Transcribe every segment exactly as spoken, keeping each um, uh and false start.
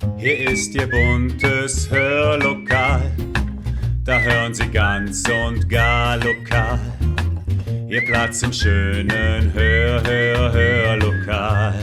Hier ist Ihr buntes Hörlokal, da hören Sie ganz und gar lokal. Ihr Platz im schönen Hör, Hör, Hörlokal.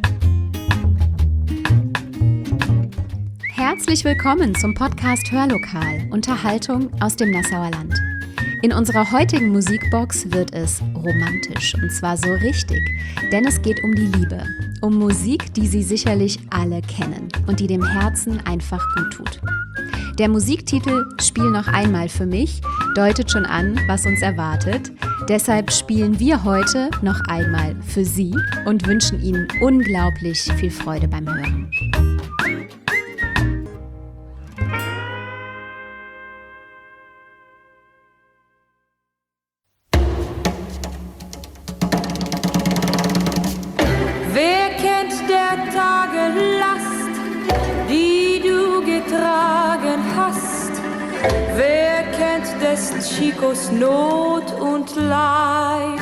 Herzlich willkommen zum Podcast Hörlokal, Unterhaltung aus dem Nassauer Land. In unserer heutigen Musikbox wird es romantisch, und zwar so richtig, denn es geht um die Liebe, um Musik, die Sie sicherlich alle kennen und die dem Herzen einfach gut tut. Der Musiktitel Spiel noch einmal für mich deutet schon an, was uns erwartet. Deshalb spielen wir heute noch einmal für Sie und wünschen Ihnen unglaublich viel Freude beim Hören. Wer kennt der Tage Last, die du getragen hast? Wer kennt des Chicos Not und Leid?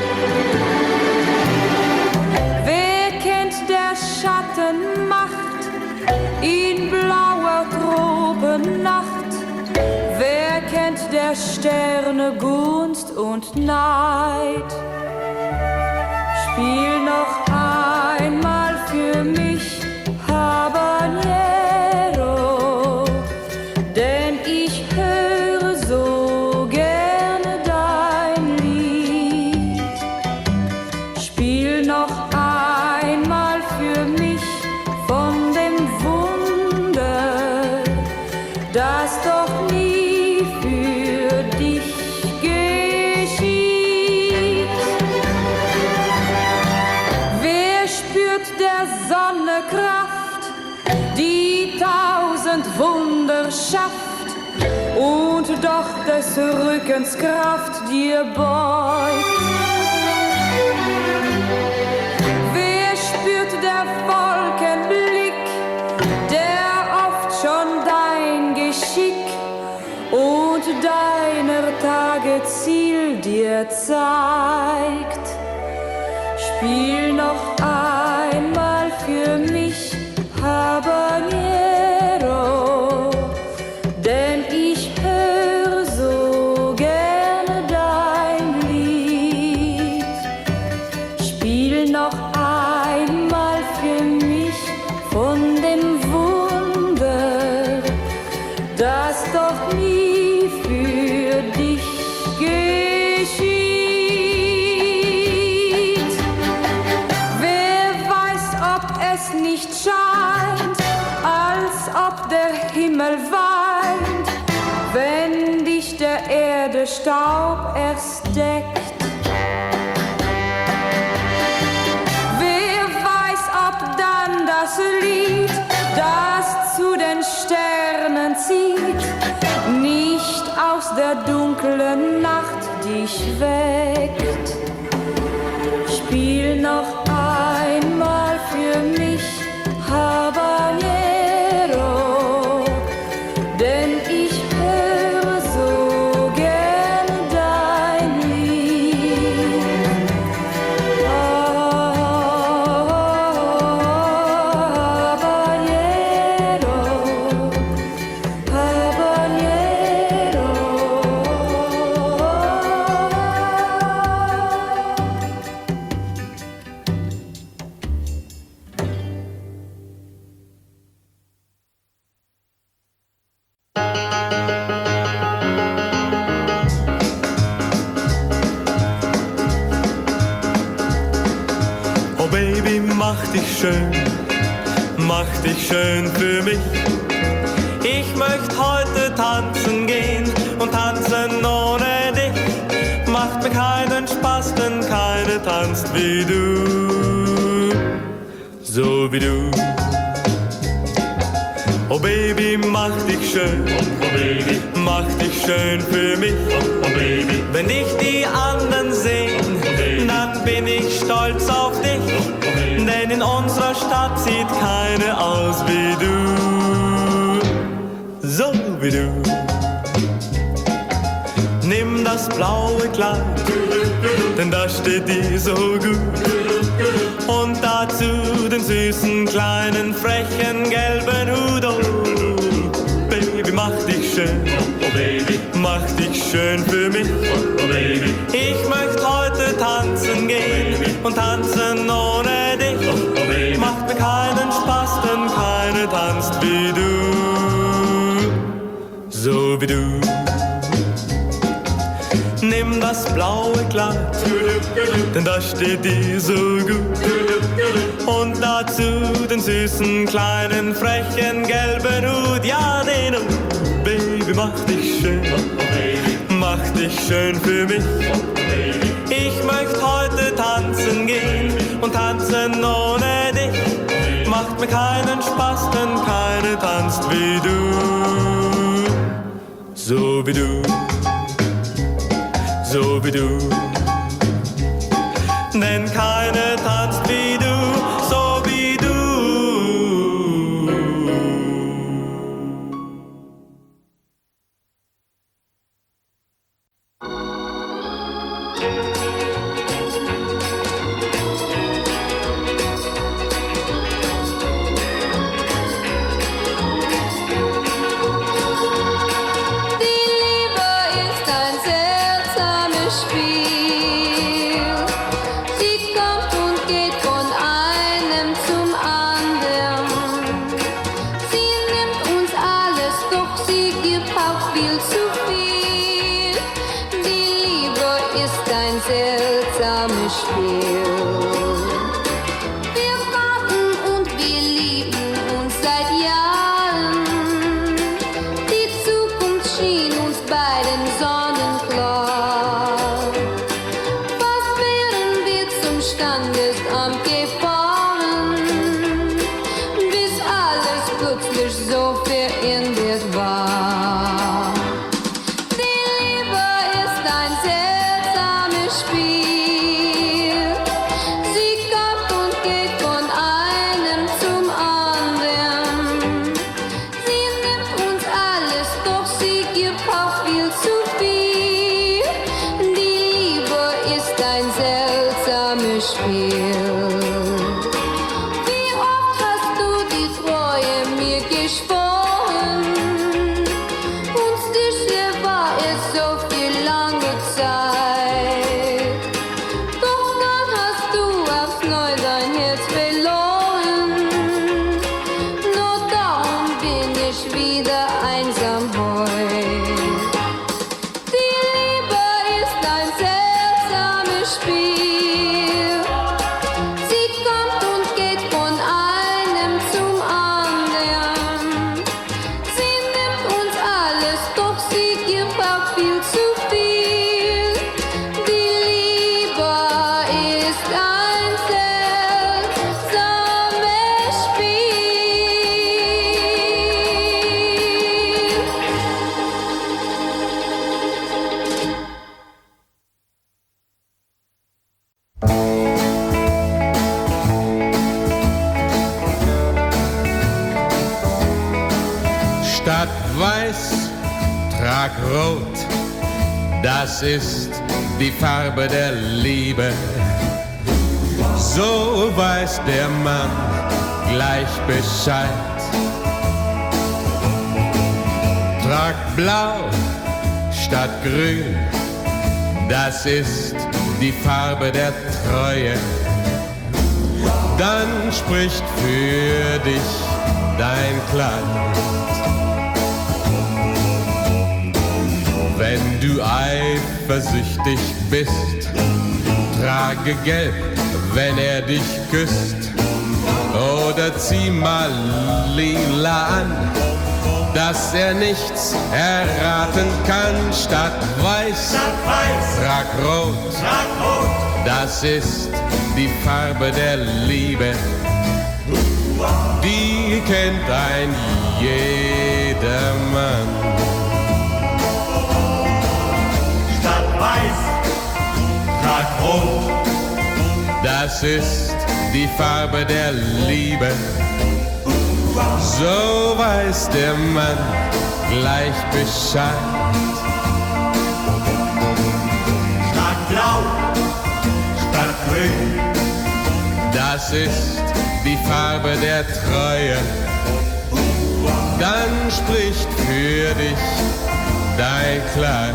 Wer kennt der Schatten Macht in blauer Tropennacht? Wer kennt der Sterne Gunst und Neid? Spiel noch einmal für mich Habanero, denn ich höre so gerne dein Lied. Spiel noch einmal für mich von dem Wunder, das doch nie für dich geschieht. Wer spürt der Sonne Kraft, die tausend Wunder schafft und doch des Rückens Kraft dir beugt? Wer spürt der Wolken Blick, der oft schon dein Geschick und deiner Tage Ziel dir zeigt? Spiel noch einmal für mich Habanero, denn ich höre so gerne dein Lied. Spiel noch einmal für mich von dem Wunder, das doch nie für dich geschieht. Wer weiß, ob es nicht scheint, als ob der Himmel weint, wenn dich der Erde Staub erst deckt? Wer weiß, ob dann das Lied, das zu den Sternen zieht, nicht aus der dunklen Nacht dich weckt? Spiel noch einmal für mich Habanero, denn ich höre so gerne dein Lied. Habanero, Habanero. Oh Baby, mach dich schön, mach dich schön für mich. Ich möchte heute tanzen gehen und tanzen ohne dich. Macht mir keinen Spaß, denn keine tanzt wie du, so wie du. Oh Baby, mach dich schön, oh Baby, mach dich schön für mich. Oh Baby, wenn dich die anderen sehen, dann bin ich stolz auf dich, denn in unserer Stadt sieht keine aus wie du, so wie du. Nimm das blaue Kleid, denn das steht dir so gut. und dazu den süßen, kleinen, frechen, gelben Hut. Oh, Baby, mach dich schön, Oh Baby, mach dich schön für mich. oh Baby, Ich möchte heute tanzen gehen und tanzen ohne dich. oh Baby, Macht mir keinen Spaß, denn keine tanzt wie du, so wie du. Nimm das blaue Kleid, denn das steht dir so gut. Und dazu den süßen, kleinen, frechen, gelben Hut. Ja, den Hut, Baby, mach dich schön, oh Baby, mach dich schön für mich. oh Baby, Ich möchte heute tanzen gehen und tanzen ohne dich. Macht mir keinen Spaß, denn keine tanzt wie du, so wie du, so wie du. Denn keine tanzt wie du, so wie du. Statt weiß, trag rot, das ist die Farbe der Liebe. So weiß der Mann gleich Bescheid. Trag blau statt grün, das ist die Farbe der Treue. Dann spricht für dich dein Kleid. Wenn du eifersüchtig bist, trage gelb, wenn er dich küsst. Oder zieh mal lila an, dass er nichts erraten kann. Statt weiß, trag rot, das ist die Farbe der Liebe. Die kennt ein jedermann. weiß, trag rot. Das ist die Farbe der Liebe. So weiß der Mann gleich Bescheid. Statt blau, statt grün. Das das ist die Farbe der Treue. Dann spricht für dich dein Kleid.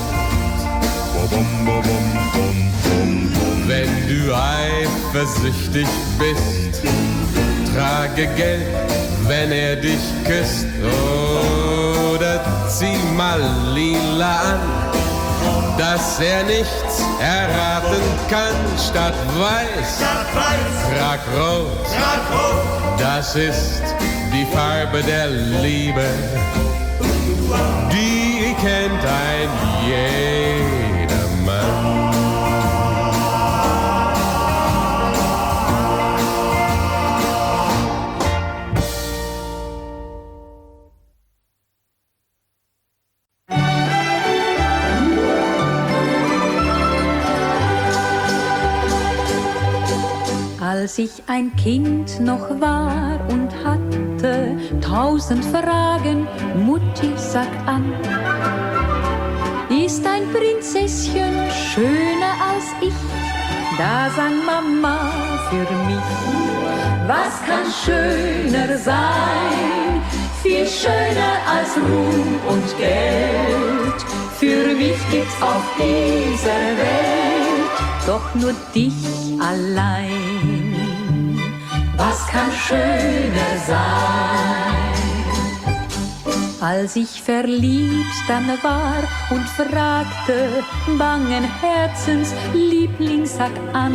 Wenn du eifersüchtig bist, trage Geld, wenn er dich küsst. Oder zieh mal lila an, dass er nichts erraten kann. Statt weiß, trag rot, das ist die Farbe der Liebe. Die kennt ein jedermann. Als ich ein Kind noch war und hatte tausend Fragen, Mutti, sag an, ist ein Prinzesschen schöner als ich? Da sang Mama für mich. Was kann schöner sein? Viel schöner als Ruhm und Geld. Für mich gibt's auf dieser Welt doch nur dich allein. Was kann schöner sein? Als ich verliebt dann war und fragte, bangen Herzens, Liebling, sag an,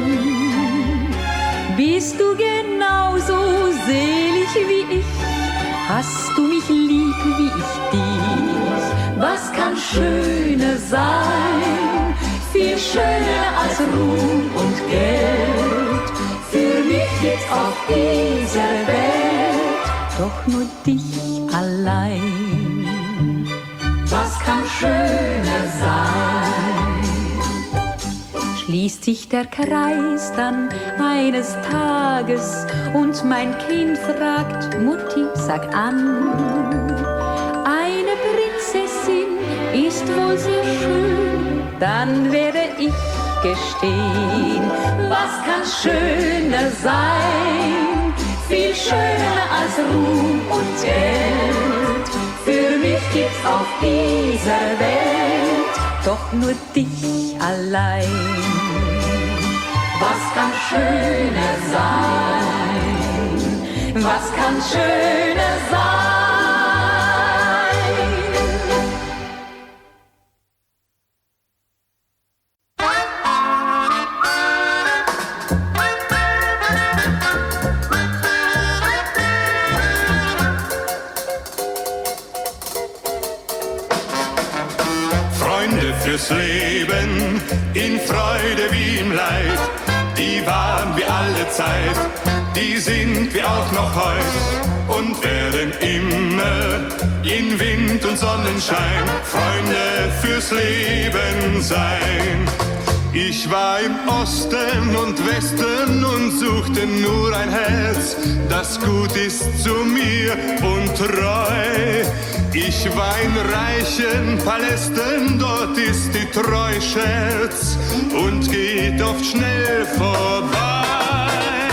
bist du genauso selig wie ich? Hast du mich lieb wie ich dich? Was kann schöner sein? Viel schöner als Ruhm und Geld. Für mich gibt's auf dieser Welt doch nur dich allein. Was kann schöner sein? Schließt sich der Kreis dann eines Tages und mein Kind fragt, Mutti, sag an, eine Prinzessin ist wohl sehr schön, dann werde ich gestehen, was kann schöner sein? Viel schöner als Ruhm und Geld. Für mich gibt's auf dieser Welt doch nur dich allein. Was kann schöner sein? Was kann schöner sein? Fürs Leben, in Freude wie im Leid, die waren wir alle Zeit, die sind wir auch noch heut und werden immer in Wind und Sonnenschein Freunde fürs Leben sein. Ich war im Osten und Westen und suchte nur ein Herz, das gut ist zu mir und treu. Ich war in reichen Palästen, dort ist die Treu Scherz und geht oft schnell vorbei.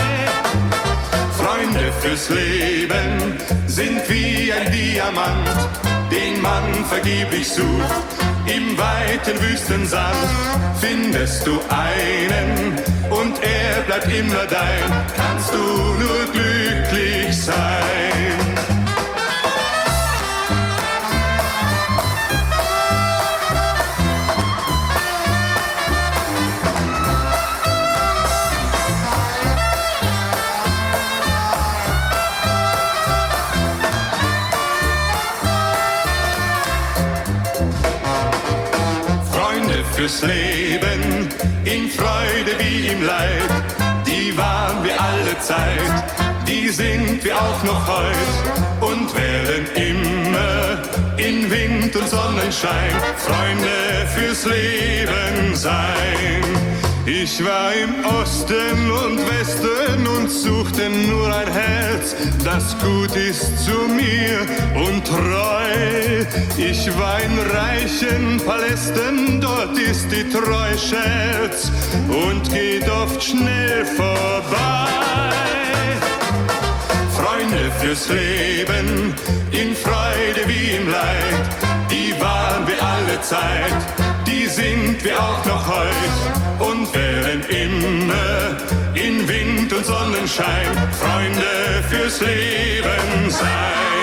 Freunde fürs Leben sind wie ein Diamant, den man vergeblich sucht. Im weiten Wüstensand findest du einen und er bleibt immer dein, kannst du nur glücklich sein. Fürs Leben, in Freude wie im Leid, die waren wir alle Zeit, die sind wir auch noch heut und werden immer in Wind und Sonnenschein Freunde fürs Leben sein. Ich war im Osten und Westen und suchte nur ein Herz, das gut ist zu mir und treu. Ich war in reichen Palästen, dort ist die Treu Scherz und geht oft schnell vorbei. Freunde fürs Leben, in Freude wie im Leid, die waren wir alle Zeit, die sind wir auch noch heut und werden immer in Wind und Sonnenschein Freunde fürs Leben sein.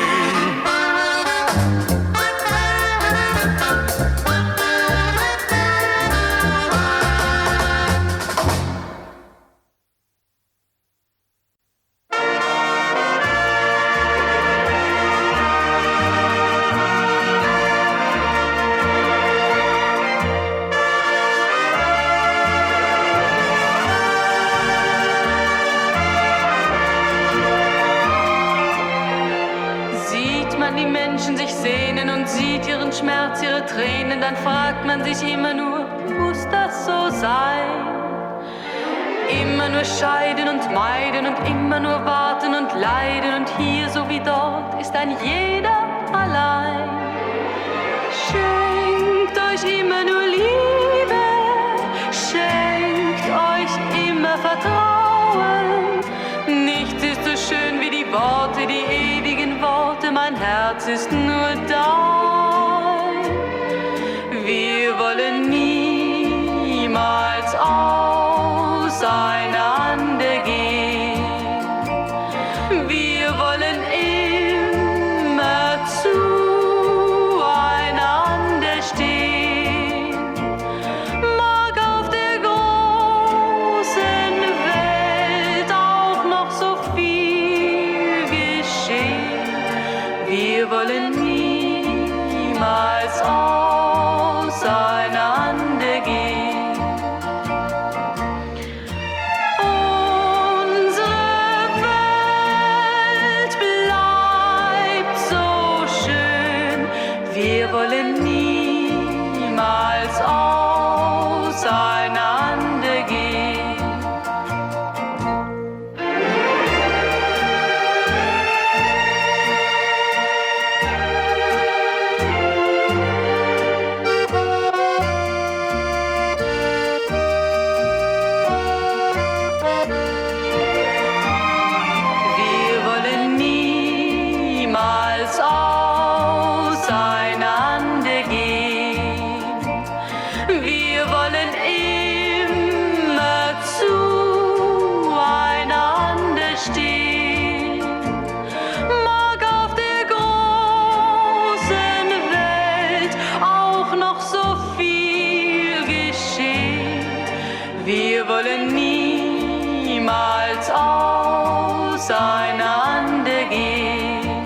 Schmerz, ihre Tränen, dann fragt man sich immer nur, muss das so sein? Immer nur scheiden und meiden und immer nur warten und leiden und hier so wie dort ist ein jeder allein. Schenkt euch immer nur Liebe, schenkt euch immer Vertrauen. Nichts ist so schön wie die Worte, die ewigen Worte, mein Herz ist nur da. Wir wollen niemals auseinander gehen. Wir wollen immer zueinander stehen. Mag auf der großen Welt auch noch so viel geschehen. Wir wollen niemals auseinander gehen. Unsere Welt bleibt so schön. Wir wollen niemals auseinander gehen. Wir wollen niemals auseinander gehen.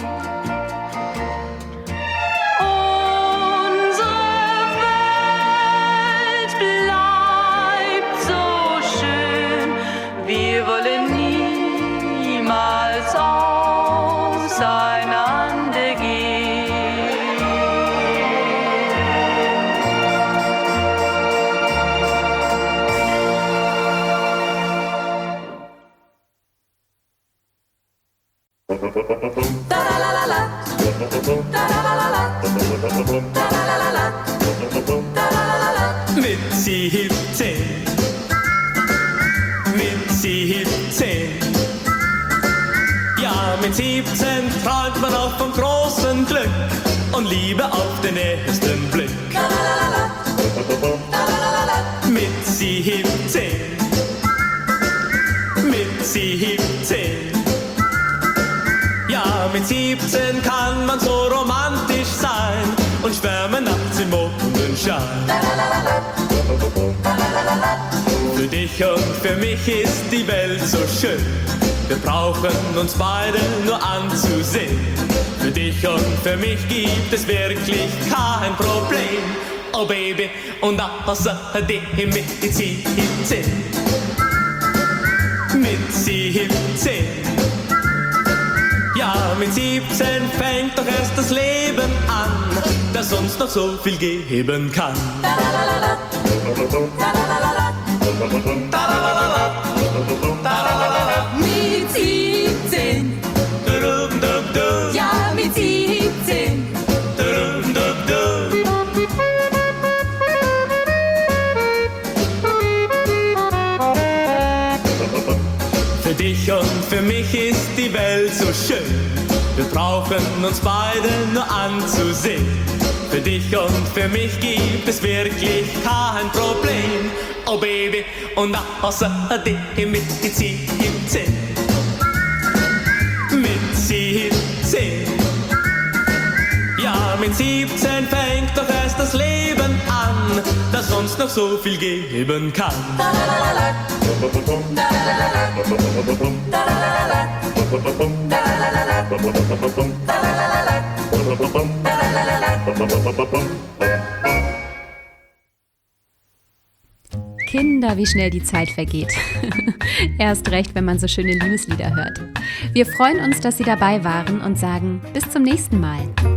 Unsere Welt bleibt so schön. Wir wollen niemals auseinander gehen. Mit siebzehn, mit siebzehn, ja mit siebzehn träumt man auch vom großen Glück und Liebe auf den ersten Blick. Mit siebzehn, mit siebzehn, ja mit siebzehn kann man so romantisch sein und schwärmen nachts im Mondenschein. Für dich und für mich ist die Welt so schön. Wir brauchen uns beide nur anzusehen. Für dich und für mich gibt es wirklich kein Problem. Oh Baby, und außerdem mit siebzehn. Mit siebzehn. Ja, mit siebzehn fängt doch erst das Leben an, das uns noch so viel geben kann. Mit siebzehn, ja mit siebzehn. Für dich und für mich ist die Welt so schön. Wir brauchen uns beide nur anzusehen. Für dich und für mich gibt es wirklich kein Problem. Oh Baby, und außerdem mit siebzehn. Mit siebzehn. Ja, mit siebzehn fängt doch erst das Leben an, das uns noch so viel geben kann. Kinder, wie schnell die Zeit vergeht. Erst recht, wenn man so schöne Liebeslieder hört. Wir freuen uns, dass Sie dabei waren und sagen bis zum nächsten Mal.